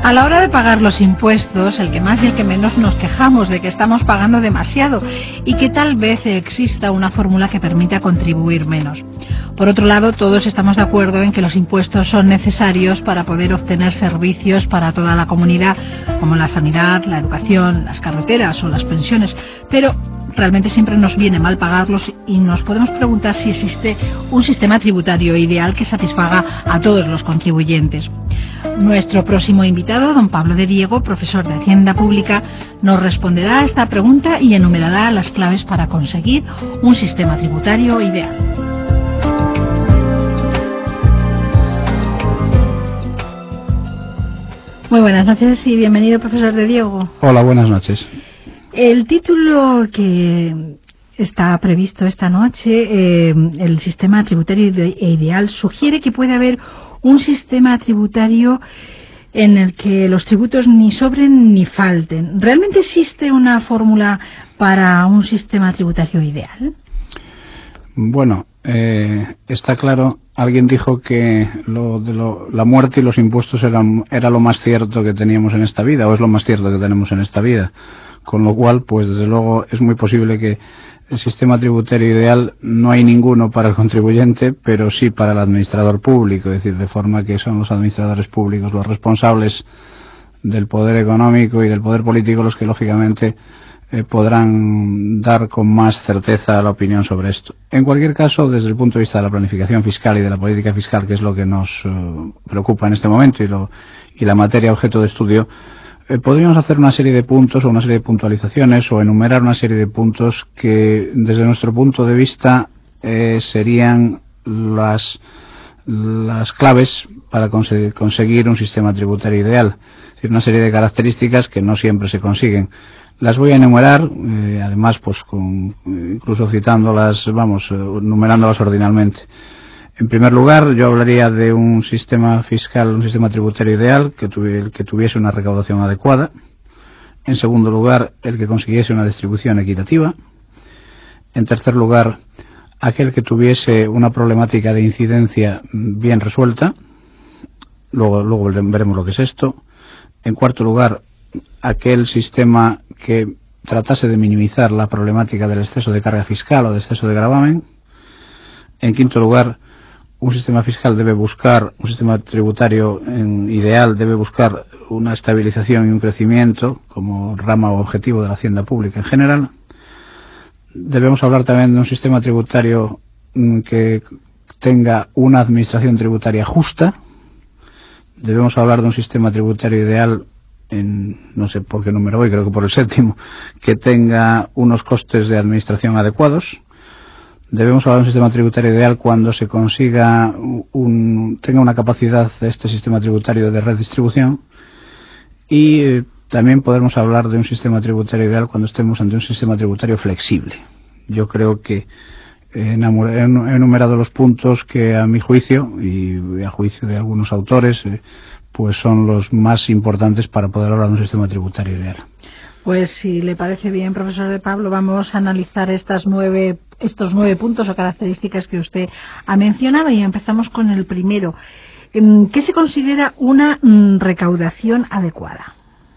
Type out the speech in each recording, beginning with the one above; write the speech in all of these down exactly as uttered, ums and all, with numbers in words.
A la hora de pagar los impuestos, el que más y el que menos nos quejamos de que estamos pagando demasiado y que tal vez exista una fórmula que permita contribuir menos. Por otro lado, todos estamos de acuerdo en que los impuestos son necesarios para poder obtener servicios para toda la comunidad, como la sanidad, la educación, las carreteras o las pensiones, pero realmente siempre nos viene mal pagarlos y nos podemos preguntar si existe un sistema tributario ideal que satisfaga a todos los contribuyentes. Nuestro próximo invitado, don Pablo de Diego, profesor de Hacienda Pública, nos responderá a esta pregunta y enumerará las claves para conseguir un sistema tributario ideal. Muy buenas noches y bienvenido, profesor de Diego. Hola, buenas noches. El título que está previsto esta noche, eh, el sistema tributario ideal, sugiere que puede haber un sistema tributario en el que los tributos ni sobren ni falten. ¿Realmente existe una fórmula para un sistema tributario ideal? Bueno, eh, está claro, alguien dijo que lo de lo, la muerte y los impuestos eran, era lo más cierto que teníamos en esta vida, o es lo más cierto que tenemos en esta vida. Con lo cual, pues desde luego es muy posible que el sistema tributario ideal no hay ninguno para el contribuyente, pero sí para el administrador público, es decir, de forma que son los administradores públicos los responsables del poder económico y del poder político los que lógicamente eh, podrán dar con más certeza la opinión sobre esto. En cualquier caso, desde el punto de vista de la planificación fiscal y de la política fiscal, que es lo que nos uh, preocupa en este momento y, lo, y la materia objeto de estudio, Eh, podríamos hacer una serie de puntos o una serie de puntualizaciones o enumerar una serie de puntos que desde nuestro punto de vista eh, serían las, las claves para conseguir, conseguir un sistema tributario ideal. Es decir, una serie de características que no siempre se consiguen. Las voy a enumerar, eh, además pues con, incluso citándolas, vamos, eh, numerándolas ordinalmente. En primer lugar, yo hablaría de un sistema fiscal, un sistema tributario ideal que, tuvi, que tuviese una recaudación adecuada. En segundo lugar, el que consiguiese una distribución equitativa. En tercer lugar, aquel que tuviese una problemática de incidencia bien resuelta. Luego, luego veremos lo que es esto. En cuarto lugar, aquel sistema que tratase de minimizar la problemática del exceso de carga fiscal o de exceso de gravamen. En quinto lugar, un sistema fiscal debe buscar, un sistema tributario en ideal debe buscar una estabilización y un crecimiento como rama o objetivo de la hacienda pública en general. Debemos hablar también de un sistema tributario que tenga una administración tributaria justa. Debemos hablar de un sistema tributario ideal, en no sé por qué número voy, creo que por el séptimo, que tenga unos costes de administración adecuados. Debemos hablar de un sistema tributario ideal cuando se consiga un, tenga una capacidad de este sistema tributario de redistribución, y eh, también podemos hablar de un sistema tributario ideal cuando estemos ante un sistema tributario flexible. Yo creo que eh, he enumerado los puntos que a mi juicio y a juicio de algunos autores eh, pues son los más importantes para poder hablar de un sistema tributario ideal. Pues si le parece bien, profesor de Pablo, vamos a analizar estas nueve, estos nueve puntos o características que usted ha mencionado y empezamos con el primero. ¿Qué se considera una recaudación adecuada?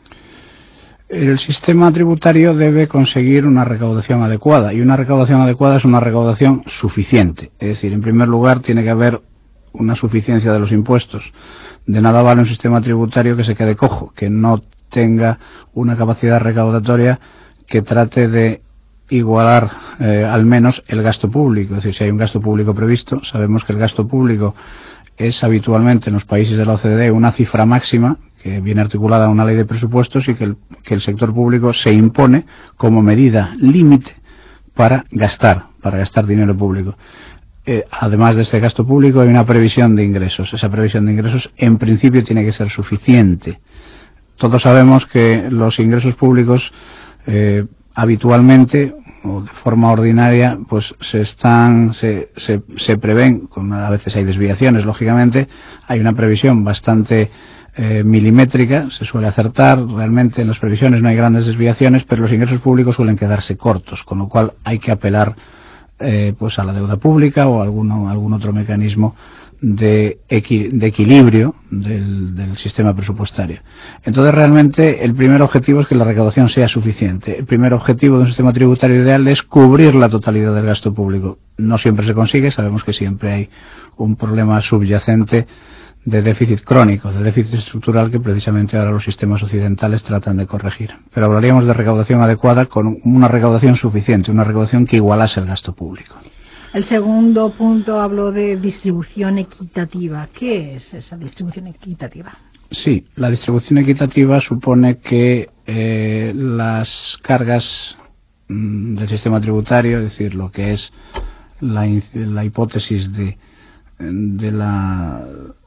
El sistema tributario debe conseguir una recaudación adecuada, y una recaudación adecuada es una recaudación suficiente. Es decir, en primer lugar tiene que haber una suficiencia de los impuestos. De nada vale un sistema tributario que se quede cojo, que no tenga una capacidad recaudatoria que trate de igualar eh, al menos el gasto público. Es decir, si hay un gasto público previsto, sabemos que el gasto público es habitualmente en los países de la O C D E una cifra máxima que viene articulada en una ley de presupuestos y que el, que el sector público se impone como medida límite para gastar, para gastar dinero público. Eh, además de este gasto público hay una previsión de ingresos. Esa previsión de ingresos en principio tiene que ser suficiente. Todos sabemos que los ingresos públicos eh, habitualmente o de forma ordinaria pues se están se, se, se prevén, con, a veces hay desviaciones lógicamente, hay una previsión bastante eh, milimétrica, se suele acertar, realmente en las previsiones no hay grandes desviaciones, pero los ingresos públicos suelen quedarse cortos, con lo cual hay que apelar eh, pues a la deuda pública o a algún, algún otro mecanismo de, equi, de equilibrio del, del sistema presupuestario. Entonces, realmente, el primer objetivo es que la recaudación sea suficiente. El primer objetivo de un sistema tributario ideal es cubrir la totalidad del gasto público. No siempre se consigue, sabemos que siempre hay un problema subyacente de déficit crónico, de déficit estructural que precisamente ahora los sistemas occidentales tratan de corregir. Pero hablaríamos de recaudación adecuada con una recaudación suficiente, una recaudación que igualase el gasto público. El segundo punto habló de distribución equitativa. ¿Qué es esa distribución equitativa? Sí, la distribución equitativa supone que eh, las cargas mmm, del sistema tributario, es decir, lo que es la, la hipótesis de, de la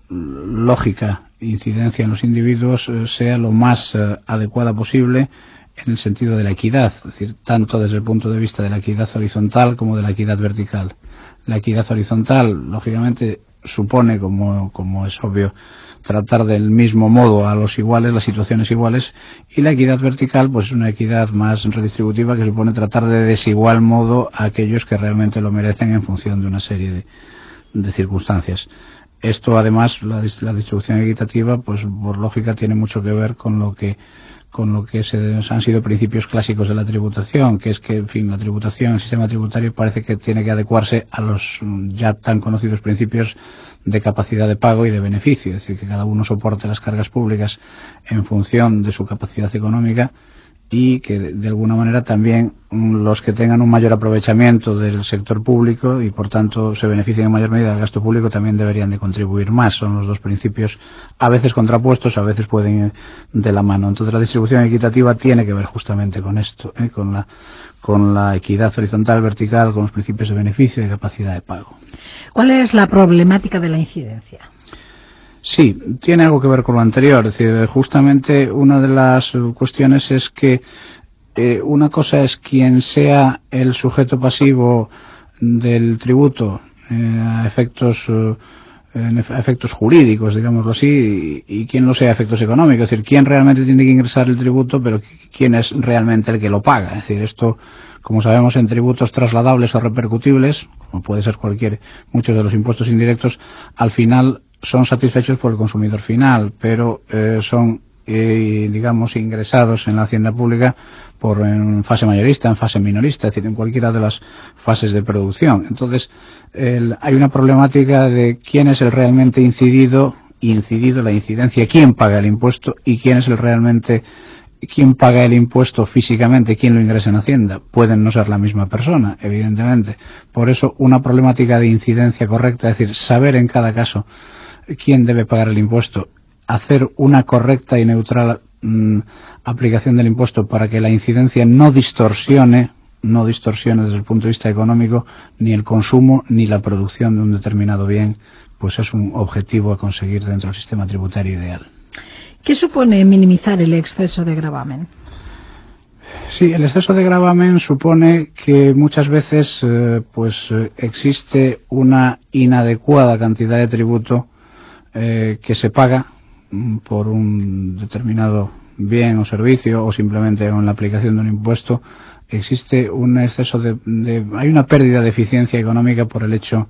lógica incidencia en los individuos eh, sea lo más eh, adecuada posible en el sentido de la equidad, es decir, tanto desde el punto de vista de la equidad horizontal como de la equidad vertical. La equidad horizontal, lógicamente, supone, como, como es obvio, tratar del mismo modo a los iguales, las situaciones iguales, y la equidad vertical, pues es una equidad más redistributiva que supone tratar de desigual modo a aquellos que realmente lo merecen en función de una serie de, de circunstancias. Esto, además, la, la distribución equitativa, pues por lógica tiene mucho que ver con lo que con lo que se, han sido principios clásicos de la tributación, que es que, en fin, la tributación, el sistema tributario parece que tiene que adecuarse a los ya tan conocidos principios de capacidad de pago y de beneficio, es decir, que cada uno soporte las cargas públicas en función de su capacidad económica y que de, de alguna manera también los que tengan un mayor aprovechamiento del sector público y por tanto se beneficien en mayor medida del gasto público también deberían de contribuir más. Son los dos principios a veces contrapuestos, a veces pueden ir de la mano. Entonces la distribución equitativa tiene que ver justamente con esto, ¿eh? con la con la equidad horizontal, vertical, con los principios de beneficio y de capacidad de pago. ¿Cuál es la problemática de la incidencia? Sí, tiene algo que ver con lo anterior. Es decir, justamente una de las cuestiones es que eh, una cosa es quien sea el sujeto pasivo del tributo eh, a efectos eh, en efectos jurídicos, digámoslo así, y, y quién lo sea a efectos económicos. Es decir, quién realmente tiene que ingresar el tributo, pero quién es realmente el que lo paga. Es decir, esto, como sabemos, en tributos trasladables o repercutibles, como puede ser cualquier, muchos de los impuestos indirectos, al final son satisfechos por el consumidor final, pero eh, son, eh, digamos, ingresados en la hacienda pública por en fase mayorista, en fase minorista, es decir, en cualquiera de las fases de producción. Entonces, el, hay una problemática de quién es el realmente incidido, incidido, la incidencia, quién paga el impuesto y quién es el realmente, quién paga el impuesto físicamente, quién lo ingresa en Hacienda. Pueden no ser la misma persona, evidentemente. Por eso, una problemática de incidencia correcta, es decir, saber en cada caso quién debe pagar el impuesto, hacer una correcta y neutral mmm, aplicación del impuesto para que la incidencia no distorsione, no distorsione desde el punto de vista económico ni el consumo ni la producción de un determinado bien, pues es un objetivo a conseguir dentro del sistema tributario ideal. ¿Qué supone minimizar el exceso de gravamen? Sí, el exceso de gravamen supone que muchas veces eh, pues eh, existe una inadecuada cantidad de tributo Eh, que se paga por un determinado bien o servicio o simplemente en la aplicación de un impuesto. Existe un exceso de, de hay una pérdida de eficiencia económica por el hecho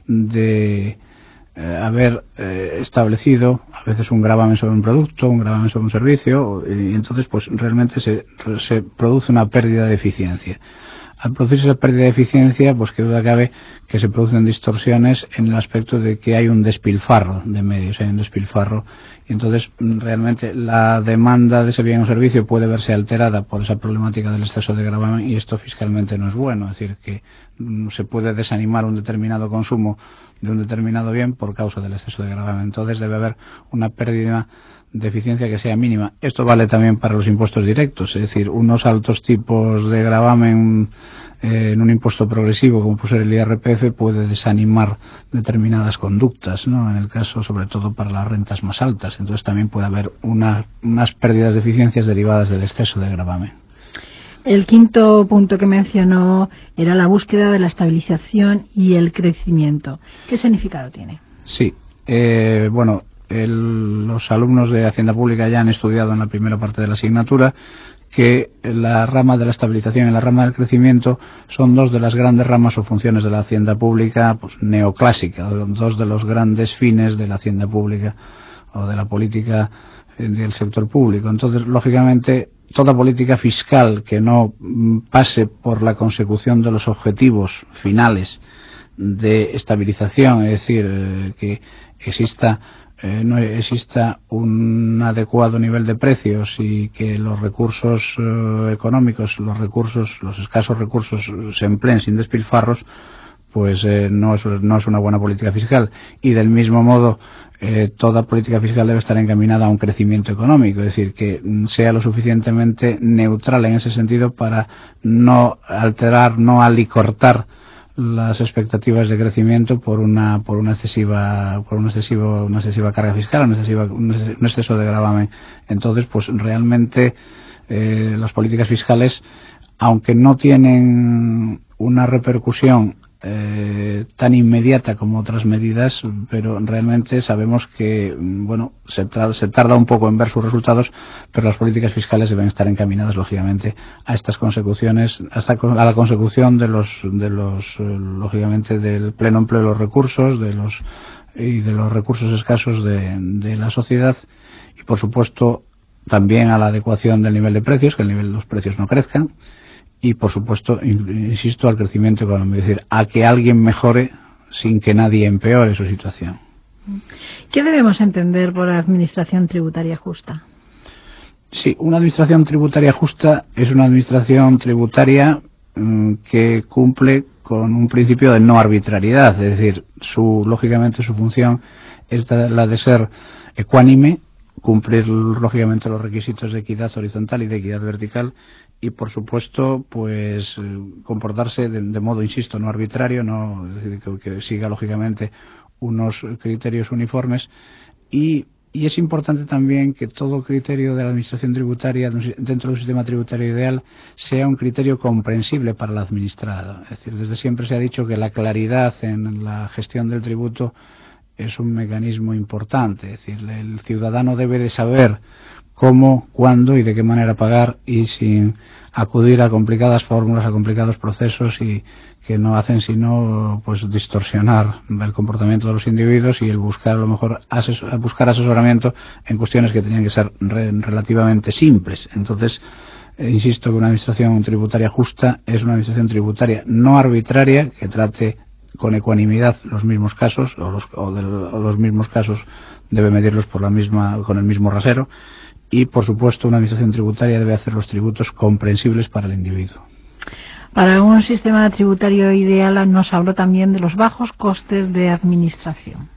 de eh, haber eh, establecido a veces un gravamen sobre un producto, un gravamen sobre un servicio, y entonces pues realmente se, se produce una pérdida de eficiencia. Al producirse esa pérdida de eficiencia, pues que duda cabe que se producen distorsiones en el aspecto de que hay un despilfarro de medios, hay un despilfarro, y entonces realmente la demanda de ese bien o servicio puede verse alterada por esa problemática del exceso de gravamen, y esto fiscalmente no es bueno. Es decir, que se puede desanimar un determinado consumo de un determinado bien por causa del exceso de gravamen. Entonces debe haber una pérdida de eficiencia que sea mínima. Esto vale también para los impuestos directos, es decir, unos altos tipos de gravamen eh, en un impuesto progresivo como puede ser el I R P F puede desanimar determinadas conductas, ¿no? En el caso sobre todo para las rentas más altas. Entonces también puede haber una, unas pérdidas de eficiencias derivadas del exceso de gravamen. El quinto punto que mencionó era la búsqueda de la estabilización y el crecimiento. ¿Qué significado tiene? Sí, eh, bueno, el, los alumnos de Hacienda Pública ya han estudiado en la primera parte de la asignatura que la rama de la estabilización y la rama del crecimiento son dos de las grandes ramas o funciones de la hacienda pública pues, neoclásica, dos de los grandes fines de la hacienda pública o de la política del sector público. Entonces, lógicamente, toda política fiscal que no pase por la consecución de los objetivos finales de estabilización, es decir, eh, que exista Eh, no exista un adecuado nivel de precios y que los recursos eh, económicos, los recursos, los escasos recursos se empleen sin despilfarros, pues eh, no, es, no es una buena política fiscal. Y del mismo modo, eh, toda política fiscal debe estar encaminada a un crecimiento económico, es decir, que sea lo suficientemente neutral en ese sentido para no alterar, no alicortar las expectativas de crecimiento por una por una excesiva por una excesiva una excesiva carga fiscal, una excesiva, un exceso de gravamen. Entonces, pues realmente eh, las políticas fiscales, aunque no tienen una repercusión eh, tan inmediata como otras medidas, pero realmente sabemos que bueno se, tra se tarda un poco en ver sus resultados, pero las políticas fiscales deben estar encaminadas lógicamente a estas consecuciones, hasta a la consecución de los de los eh, lógicamente del pleno empleo de los recursos, de los y de los recursos escasos de, de la sociedad, y por supuesto también a la adecuación del nivel de precios, que el nivel de los precios no crezcan, y por supuesto, insisto, al crecimiento económico, es decir, a que alguien mejore sin que nadie empeore su situación. ¿Qué debemos entender por administración tributaria justa? Sí, una administración tributaria justa es una administración tributaria mmm, que cumple con un principio de no arbitrariedad, es decir, su lógicamente su función es la de ser ecuánime, cumplir lógicamente los requisitos de equidad horizontal y de equidad vertical, y por supuesto pues comportarse de, de modo, insisto, no arbitrario, no es decir, que, que siga lógicamente unos criterios uniformes, y, y es importante también que todo criterio de la administración tributaria dentro de un sistema tributario ideal sea un criterio comprensible para el administrado. Es decir, desde siempre se ha dicho que la claridad en la gestión del tributo es un mecanismo importante, es decir, el ciudadano debe de saber cómo, cuándo y de qué manera pagar, y sin acudir a complicadas fórmulas, a complicados procesos y que no hacen sino pues distorsionar el comportamiento de los individuos y el buscar a lo mejor asesor, buscar asesoramiento en cuestiones que tenían que ser re, relativamente simples. Entonces, eh, insisto que una administración tributaria justa es una administración tributaria no arbitraria, que trate con ecuanimidad los mismos casos, o los, o de, o los mismos casos debe medirlos por la misma, con el mismo rasero. Y, por supuesto, una administración tributaria debe hacer los tributos comprensibles para el individuo. Para un sistema tributario ideal nos habló también de los bajos costes de administración.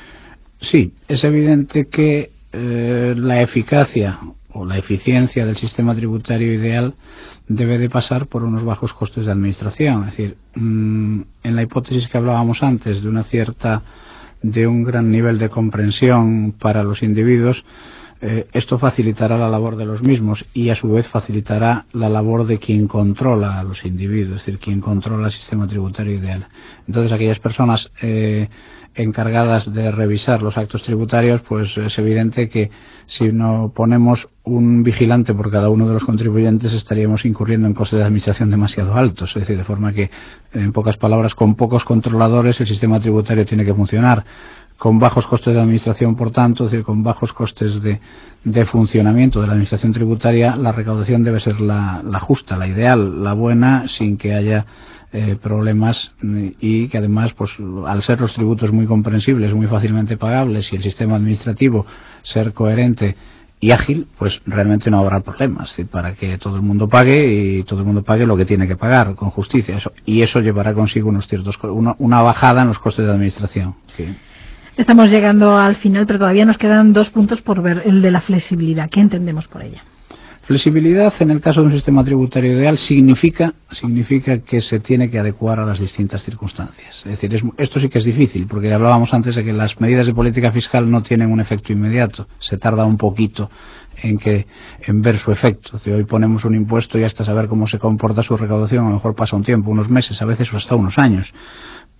Sí, es evidente que eh, la eficacia o la eficiencia del sistema tributario ideal debe de pasar por unos bajos costes de administración. Es decir, mmm, en la hipótesis que hablábamos antes de una cierta, de un gran nivel de comprensión para los individuos, Eh, esto facilitará la labor de los mismos y a su vez facilitará la labor de quien controla a los individuos, es decir, quien controla el sistema tributario ideal. Entonces, aquellas personas eh, encargadas de revisar los actos tributarios, pues es evidente que si no ponemos un vigilante por cada uno de los contribuyentes estaríamos incurriendo en costes de administración demasiado altos, es decir, de forma que, en pocas palabras, con pocos controladores el sistema tributario tiene que funcionar. Con bajos costes de administración, por tanto, es decir, con bajos costes de, de funcionamiento de la administración tributaria, la recaudación debe ser la, la justa, la ideal, la buena, sin que haya eh, problemas, y que además, pues, al ser los tributos muy comprensibles, muy fácilmente pagables, y el sistema administrativo ser coherente y ágil, pues realmente no habrá problemas, es decir, para que todo el mundo pague y todo el mundo pague lo que tiene que pagar con justicia, eso, y eso llevará consigo unos ciertos una, una bajada en los costes de administración. ¿Sí? Estamos llegando al final, pero todavía nos quedan dos puntos por ver. El de la flexibilidad. ¿Qué entendemos por ella? Flexibilidad, en el caso de un sistema tributario ideal, significa significa que se tiene que adecuar a las distintas circunstancias. Es decir, es, esto sí que es difícil, porque hablábamos antes de que las medidas de política fiscal no tienen un efecto inmediato. Se tarda un poquito en que en ver su efecto. Si hoy ponemos un impuesto y hasta saber cómo se comporta su recaudación, a lo mejor pasa un tiempo, unos meses, a veces hasta unos años.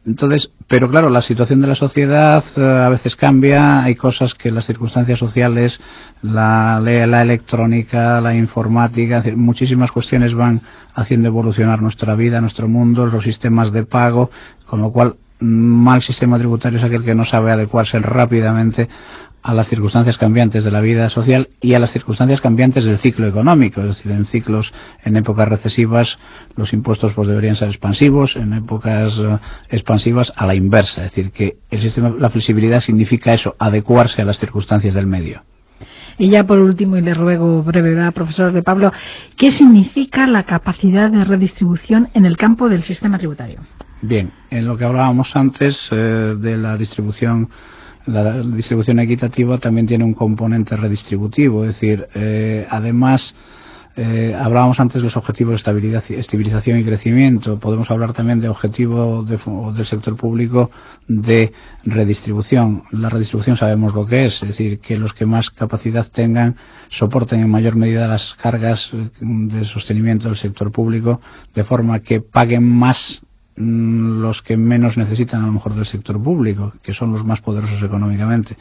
Entonces, pero claro, la situación de la sociedad uh, a veces cambia, hay cosas que las circunstancias sociales, la, la electrónica, la informática, es decir, muchísimas cuestiones van haciendo evolucionar nuestra vida, nuestro mundo, los sistemas de pago, con lo cual mal sistema tributario es aquel que no sabe adecuarse rápidamente a las circunstancias cambiantes de la vida social y a las circunstancias cambiantes del ciclo económico. Es decir, en ciclos, en épocas recesivas, los impuestos pues deberían ser expansivos, en épocas uh, expansivas a la inversa. Es decir, que el sistema, la flexibilidad significa eso, adecuarse a las circunstancias del medio. Y ya por último, y le ruego brevedad, profesor de Pablo, ¿qué significa la capacidad de redistribución en el campo del sistema tributario? Bien, en lo que hablábamos antes eh, de la distribución, la distribución equitativa también tiene un componente redistributivo, es decir, eh, además eh, hablábamos antes de los objetivos de estabilidad, estabilización y crecimiento, podemos hablar también de objetivo de, del sector público de redistribución. La redistribución sabemos lo que es, es decir, que los que más capacidad tengan soporten en mayor medida las cargas de sostenimiento del sector público, de forma que paguen más los que menos necesitan a lo mejor del sector público, que son los más poderosos económicamente,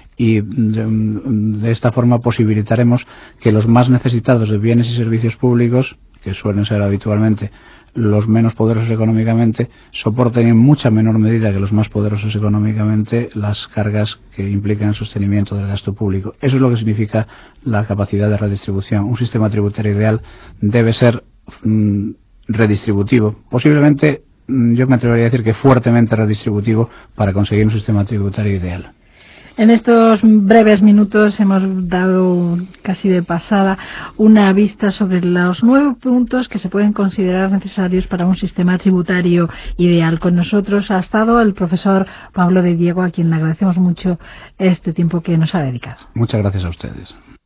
y de, de esta forma posibilitaremos que los más necesitados de bienes y servicios públicos, que suelen ser habitualmente los menos poderosos económicamente, soporten en mucha menor medida que los más poderosos económicamente las cargas que implican el sostenimiento del gasto público. Eso es lo que significa la capacidad de redistribución. Un sistema tributario ideal debe ser mmm, redistributivo, posiblemente yo me atrevería a decir que fuertemente redistributivo para conseguir un sistema tributario ideal. En estos breves minutos hemos dado casi de pasada una vista sobre los nueve puntos que se pueden considerar necesarios para un sistema tributario ideal. Con nosotros ha estado el profesor Pablo de Diego, a quien le agradecemos mucho este tiempo que nos ha dedicado. Muchas gracias a ustedes.